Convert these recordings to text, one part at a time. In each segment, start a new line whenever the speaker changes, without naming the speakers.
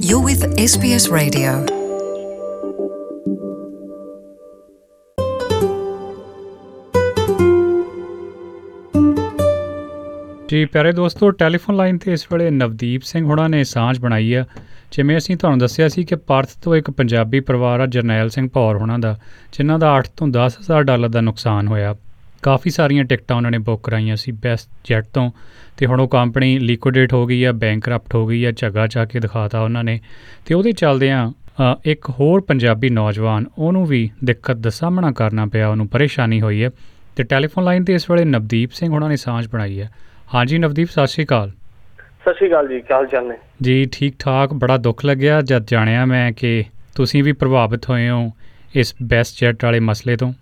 You're with SBS Radio.
ਜੀ ਪਿਆਰੇ ਦੋਸਤੋ, ਟੈਲੀਫੋਨ ਲਾਈਨ 'ਤੇ ਇਸ ਵੇਲੇ ਨਵਦੀਪ ਸਿੰਘ ਹੁਣਾਂ ਨੇ ਸਾਂਝ ਬਣਾਈ ਆ। ਜਿਵੇਂ ਅਸੀਂ ਤੁਹਾਨੂੰ ਦੱਸਿਆ ਸੀ ਕਿ ਪਰਥ ਤੋਂ ਇੱਕ ਪੰਜਾਬੀ ਪਰਿਵਾਰ ਆ ਜਰਨੈਲ ਸਿੰਘ ਭੌਰ ਹੁਣਾਂ ਦਾ, ਜਿਨ੍ਹਾਂ ਦਾ 8 ਤੋਂ 10,000 ਡਾਲਰ ਦਾ ਨੁਕਸਾਨ ਹੋਇਆ। ਕਾਫੀ ਸਾਰੀਆਂ ਟਿਕਟਾਂ ਉਹਨਾਂ ਨੇ ਬੁੱਕ ਕਰਾਈਆਂ ਸੀ ਬੈਸਟ ਜੈਟ ਤੋਂ, ਅਤੇ ਹੁਣ ਉਹ ਕੰਪਨੀ ਲਿਕੁਇਡੇਟ ਹੋ ਗਈ ਆ, ਬੈਂਕਰਪਟ ਹੋ ਗਈ ਆ, ਝੱਗਾ ਚਾ ਕੇ ਦਿਖਾਤਾ ਉਹਨਾਂ ਨੇ। ਅਤੇ ਉਹਦੇ ਚੱਲਦਿਆਂ ਇੱਕ ਹੋਰ ਪੰਜਾਬੀ ਨੌਜਵਾਨ, ਉਹਨੂੰ ਵੀ ਦਿੱਕਤ ਦਾ ਸਾਹਮਣਾ ਕਰਨਾ ਪਿਆ, ਉਹਨੂੰ ਪਰੇਸ਼ਾਨੀ ਹੋਈ ਹੈ। ਅਤੇ ਟੈਲੀਫੋਨ ਲਾਈਨ 'ਤੇ ਇਸ ਵੇਲੇ ਨਵਦੀਪ ਸਿੰਘ ਹੁਣਾਂ ਨੇ ਸਾਂਝ ਬਣਾਈ ਹੈ। ਹਾਂਜੀ ਨਵਦੀਪ, ਸਤਿ ਸ਼੍ਰੀ ਅਕਾਲ।
ਸਤਿ ਸ਼੍ਰੀ ਅਕਾਲ ਜੀ, ਕੀ ਹਾਲ ਚਾਲ ਨੇ? ਜੀ
ਠੀਕ ਠਾਕ। ਬੜਾ ਦੁੱਖ ਲੱਗਿਆ ਜਦ ਜਾਣਿਆ ਮੈਂ ਕਿ ਤੁਸੀਂ ਵੀ ਪ੍ਰਭਾਵਿਤ ਹੋਏ ਹੋ ਇਸ ਬੈਸਟ ਜੈਟ ਵਾਲੇ ਮਸਲੇ ਤੋਂ।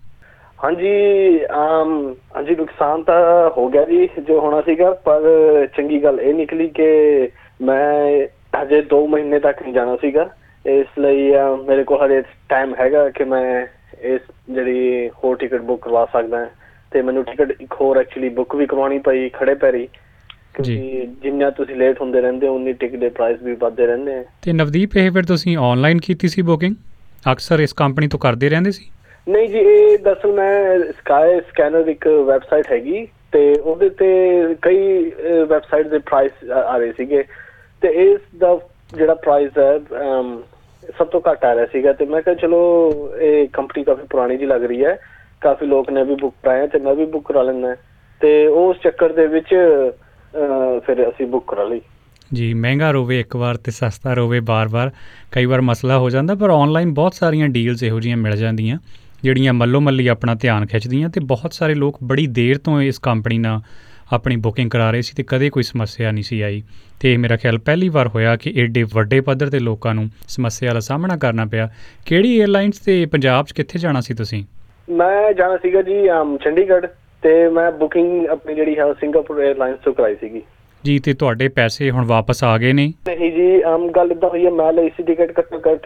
ਹਾਂਜੀ ਨੁਕਸਾਨ ਤਾਂ ਹੋ ਗਿਆ ਜੀ ਜੋ ਹੋਣਾ ਸੀਗਾ, ਪਰ ਚੰਗੀ ਗੱਲ ਇਹ ਨਿਕਲੀ ਕਿ ਮੈਂ ਹਜੇ 2 ਮਹੀਨੇ ਤੱਕ ਨਹੀਂ ਜਾਣਾ ਸੀਗਾ। ਇਸ ਲਈ ਮੇਰੇ ਕੋਲ ਹਜੇ ਟਾਈਮ ਹੈਗਾ ਕਿ ਮੈਂ ਇਸ ਜਿਹੜੀ ਹੋਰ ਟਿਕਟ ਬੁੱਕ ਕਰਵਾ ਸਕਦਾ। ਅਤੇ ਮੈਨੂੰ ਟਿਕਟ ਇੱਕ ਹੋਰ ਐਕਚੁਅਲੀ ਬੁੱਕ ਵੀ ਕਰਵਾਉਣੀ ਪਈ ਖੜੇ ਪੈਰੀ, ਕਿਉਂਕਿ ਜਿੰਨਾ ਤੁਸੀਂ ਲੇਟ ਹੁੰਦੇ ਰਹਿੰਦੇ ਹੋ ਉਨੀ ਟਿਕਟ ਦੇ ਪ੍ਰਾਈਸ ਵੀ ਵੱਧਦੇ ਰਹਿੰਦੇ ਆ।
ਅਤੇ ਨਵਦੀਪ, ਇਹ ਫਿਰ ਤੁਸੀਂ ਔਨਲਾਈਨ ਕੀਤੀ ਸੀ ਬੁਕਿੰਗ? ਅਕਸਰ ਇਸ ਕੰਪਨੀ ਤੋਂ ਕਰਦੇ ਰਹਿੰਦੇ ਸੀ?
ਨਹੀਂ ਜੀ, ਇਹ ਦਰਅਸਲ ਮੈਂ ਸਕਾਈ ਸਕੈਨਰ ਇੱਕ ਵੈਬਸਾਈਟ ਹੈਗੀ, ਅਤੇ ਉਹਦੇ 'ਤੇ ਕਈ ਵੈਬਸਾਈਟ ਦੇ ਪ੍ਰਾਈਸ ਆ ਰਹੇ ਸੀਗੇ, ਅਤੇ ਇਸ ਦਾ ਜਿਹੜਾ ਪ੍ਰਾਈਸ ਹੈ ਸਭ ਤੋਂ ਘੱਟ ਆ ਰਿਹਾ ਸੀਗਾ। ਅਤੇ ਮੈਂ ਕਿਹਾ ਚਲੋ ਇਹ ਕੰਪਨੀ ਕਾਫੀ ਪੁਰਾਣੀ ਜਿਹੀ ਲੱਗ ਰਹੀ ਹੈ, ਕਾਫੀ ਲੋਕ ਨੇ ਵੀ ਬੁੱਕ ਕਰਾਇਆ ਅਤੇ ਮੈਂ ਵੀ ਬੁੱਕ ਕਰਾ ਲੈਂਦਾ। ਅਤੇ ਉਸ ਚੱਕਰ ਦੇ ਵਿੱਚ ਫਿਰ ਅਸੀਂ ਬੁੱਕ ਕਰਾ ਲਈ।
ਜੀ, ਮਹਿੰਗਾ ਰੋਵੇ ਇੱਕ ਵਾਰ ਅਤੇ ਸਸਤਾ ਰੋਵੇ ਬਾਰ-ਬਾਰ, ਕਈ ਵਾਰ ਮਸਲਾ ਹੋ ਜਾਂਦਾ। ਪਰ ਔਨਲਾਈਨ ਬਹੁਤ ਸਾਰੀਆਂ ਡੀਲਸ ਇਹੋ ਜਿਹੀਆਂ ਮਿਲ ਜਾਂਦੀਆਂ ਜਿਹੜੀਆਂ ਮੱਲੋ ਮੱਲੀ ਆਪਣਾ ਧਿਆਨ ਖਿੱਚਦੀਆਂ, ਅਤੇ ਬਹੁਤ ਸਾਰੇ ਲੋਕ ਬੜੀ ਦੇਰ ਤੋਂ ਇਸ ਕੰਪਨੀ ਨਾਲ ਆਪਣੀ ਬੁਕਿੰਗ ਕਰਾ ਰਹੇ ਸੀ ਅਤੇ ਕਦੇ ਕੋਈ ਸਮੱਸਿਆ ਨਹੀਂ ਸੀ ਆਈ। ਅਤੇ ਮੇਰਾ ਖਿਆਲ ਪਹਿਲੀ ਵਾਰ ਹੋਇਆ ਕਿ ਏਡੇ ਵੱਡੇ ਪੱਧਰ 'ਤੇ ਲੋਕਾਂ ਨੂੰ ਸਮੱਸਿਆ ਦਾ ਸਾਹਮਣਾ ਕਰਨਾ ਪਿਆ। ਕਿਹੜੀ ਏਅਰਲਾਈਨਸ 'ਤੇ ਪੰਜਾਬ 'ਚ ਕਿੱਥੇ ਜਾਣਾ ਸੀ ਤੁਸੀਂ?
ਮੈਂ ਜਾਣਾ ਸੀਗਾ ਜੀ ਚੰਡੀਗੜ੍ਹ, ਅਤੇ ਮੈਂ ਬੁਕਿੰਗ ਆਪਣੀ ਜਿਹੜੀ ਹੈ ਸਿੰਗਾਪੁਰ ਏਅਰਲਾਈਨਸ ਤੋਂ ਕਰਾਈ ਸੀਗੀ
ਜੀ। ਅਤੇ ਤੁਹਾਡੇ ਪੈਸੇ ਹੁਣ ਵਾਪਸ ਆ ਗਏ ਨੇ?
ਨਹੀਂ ਜੀ, ਗੱਲ ਇੱਦਾਂ ਹੋਈ ਹੈ, ਮੈਂ ਲਈ ਸੀ ਟਿਕਟ ਘੱਟੋ ਘੱਟ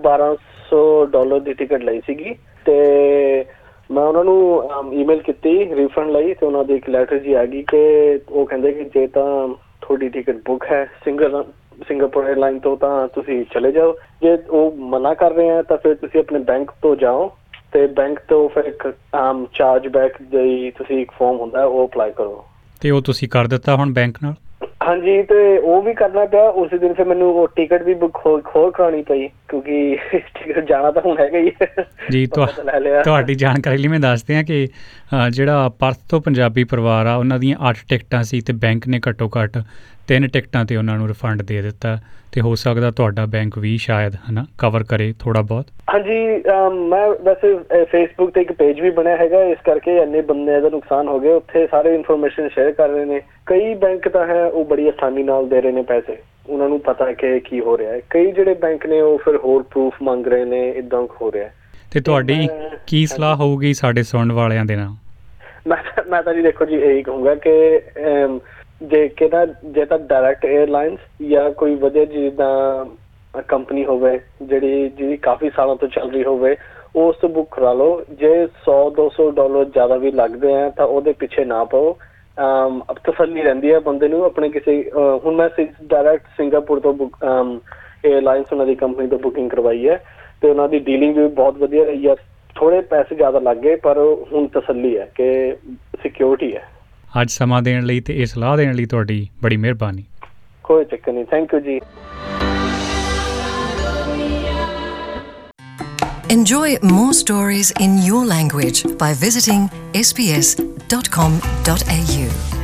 $1,200 ਦੀ ਟਿਕਟ ਲਈ ਸੀਗੀ, ਅਤੇ ਮੈਂ ਉਹਨਾਂ ਨੂੰ ਈਮੇਲ ਕੀਤੀ ਰੀਫੰਡ ਲਈ, ਅਤੇ ਉਹਨਾਂ ਦੀ ਇੱਕ ਲੈਟਰ ਜੀ ਆ ਗਈ ਕਿ ਉਹ ਕਹਿੰਦੇ ਕਿ ਜੇ ਤਾਂ ਤੁਹਾਡੀ ਟਿਕਟ ਬੁੱਕ ਹੈ ਸਿੰਗਾਪੁਰ ਏਅਰਲਾਈਨ ਤੋਂ ਤਾਂ ਤੁਸੀਂ ਚਲੇ ਜਾਓ, ਜੇ ਉਹ ਮਨਾ ਕਰ ਰਹੇ ਆ ਤਾਂ ਫਿਰ ਤੁਸੀਂ ਆਪਣੇ ਬੈਂਕ ਤੋਂ ਜਾਓ, ਅਤੇ ਬੈਂਕ ਤੋਂ ਫਿਰ ਇੱਕ ਚਾਰਜ ਬੈਕ ਲਈ ਤੁਸੀਂ ਇੱਕ ਫੋਰਮ ਹੁੰਦਾ ਉਹ ਅਪਲਾਈ ਕਰੋ। ਅਤੇ
ਉਹ ਤੁਸੀਂ ਕਰ ਦਿੱਤਾ ਹੁਣ ਬੈਂਕ ਨਾਲ?
ਹਾਂਜੀ, ਅਤੇ ਉਹ ਵੀ ਕਰਨਾ ਪਿਆ ਉਸ ਦਿਨ। ਫਿਰ ਮੈਨੂੰ ਉਹ ਟਿਕਟ ਵੀ ਬੁੱਕ ਹੋਰ ਕਰਾਉਣੀ ਪਈ, ਕਿਉਂਕਿ ਟਿਕਟ ਜਾਣਾ ਤਾਂ ਹੁਣ ਹੈਗਾ ਹੀ
ਜੀ। ਤੁਹਾਡੀ ਜਾਣਕਾਰੀ ਲਈ ਮੈਂ ਦੱਸਦੇ ਹਾਂ ਕਿ ਜਿਹੜਾ ਪਰਥ ਤੋਂ ਪੰਜਾਬੀ ਪਰਿਵਾਰ ਆ, ਉਹਨਾਂ ਦੀਆਂ 8 ਟਿਕਟਾਂ ਸੀ, ਅਤੇ ਬੈਂਕ ਨੇ ਘੱਟੋ ਘੱਟ 3 ਟਿਕਟਾਂ 'ਤੇ ਉਹਨਾਂ ਨੂੰ ਰਿਫੰਡ ਦੇ ਦਿੱਤਾ, ਅਤੇ ਹੋ ਸਕਦਾ ਤੁਹਾਡਾ ਬੈਂਕ ਵੀ ਸ਼ਾਇਦ ਕਵਰ ਕਰੇ ਥੋੜ੍ਹਾ ਬਹੁਤ।
ਹਾਂਜੀ, ਮੈਂ ਵੈਸੇ ਫੇਸਬੁੱਕ 'ਤੇ ਇੱਕ ਪੇਜ ਵੀ ਬਣਿਆ ਹੈਗਾ, ਇਸ ਕਰਕੇ ਇੰਨੇ ਬੰਦਿਆਂ ਦਾ ਨੁਕਸਾਨ ਹੋ ਗਿਆ, ਉੱਥੇ ਸਾਰੇ ਇਨਫੋਰਮੇਸ਼ਨ ਸ਼ੇਅਰ ਕਰ ਰਹੇ ਨੇ। ਕਈ ਬੈਂਕ ਤਾਂ ਹੈ ਉਹ ਬੜੀ ਆਸਾਨੀ ਨਾਲ ਦੇ ਰਹੇ ਨੇ ਪੈਸੇ, ਉਹਨਾਂ ਨੂੰ ਪਤਾ ਕਿ ਕੀ ਹੋ ਰਿਹਾ ਹੈ। ਕਈ ਜਿਹੜੇ ਬੈਂਕ ਨੇ ਉਹ ਫਿਰ ਹੋਰ ਪ੍ਰੂਫ ਮੰਗ ਰਹੇ ਨੇ, ਇੱਦਾਂ ਹੋ ਰਿਹਾ।
ਅਤੇ ਤੁਹਾਡੀ ਕੀ ਸਲਾਹ ਹੋਊਗੀ ਸਾਡੇ ਸੁਣਨ ਵਾਲਿਆਂ ਦੇ ਨਾਲ?
ਮੈਂ ਤਾਂ ਜੀ ਦੇਖੋ ਜੀ ਇਹੀ ਕਹੂੰਗਾ ਕਿ ਜੇ ਤਾਂ ਡਾਇਰੈਕਟ ਏਅਰਲਾਈਨਸ ਜਾਂ ਕੋਈ ਵਧੀਆ ਜਿੱਦਾਂ ਕੰਪਨੀ ਹੋਵੇ ਜਿਹਦੀ ਕਾਫੀ ਸਾਲਾਂ ਤੋਂ ਚੱਲ ਰਹੀ ਹੋਵੇ, ਉਸ ਤੋਂ ਬੁੱਕ ਕਰਾ ਲਓ। ਜੇ $100-200 ਜ਼ਿਆਦਾ ਵੀ ਲੱਗਦੇ ਆ ਤਾਂ ਉਹਦੇ ਪਿੱਛੇ ਨਾ ਪਾਓ। ਤਸੱਲੀ ਰਹਿੰਦੀ ਹੈ ਬੰਦੇ ਨੂੰ ਆਪਣੇ ਕਿਸੇ ਹੁਣ ਮੈਂ ਡਾਇਰੈਕਟ ਸਿੰਗਾਪੁਰ ਤੋਂ ਏਅਰਲਾਈਨਸ ਉਹਨਾਂ ਦੀ ਕੰਪਨੀ ਤੋਂ ਬੁਕਿੰਗ ਕਰਵਾਈ ਹੈ, ਅਤੇ ਉਹਨਾਂ ਦੀ ਡੀਲਿੰਗ ਵੀ ਬਹੁਤ ਵਧੀਆ ਰਹੀ ਹੈ। ਥੋੜ੍ਹੇ ਪੈਸੇ ਜ਼ਿਆਦਾ ਲੱਗ ਗਏ, ਪਰ ਹੁਣ ਤਸੱਲੀ ਹੈ ਕਿ ਸਿਕਿਉਰਿਟੀ ਹੈ।
ਅੱਜ ਸਮਾਂ ਦੇਣ ਲਈ ਅਤੇ ਇਹ ਸਲਾਹ ਦੇਣ ਲਈ ਤੁਹਾਡੀ ਬੜੀ ਮਿਹਰਬਾਨੀ।
ਕੋਈ ਚੱਕਰ ਨਹੀਂ, ਥੈਂਕ ਯੂ ਜੀ।
Enjoy more stories in your language by visiting sbs.com.au.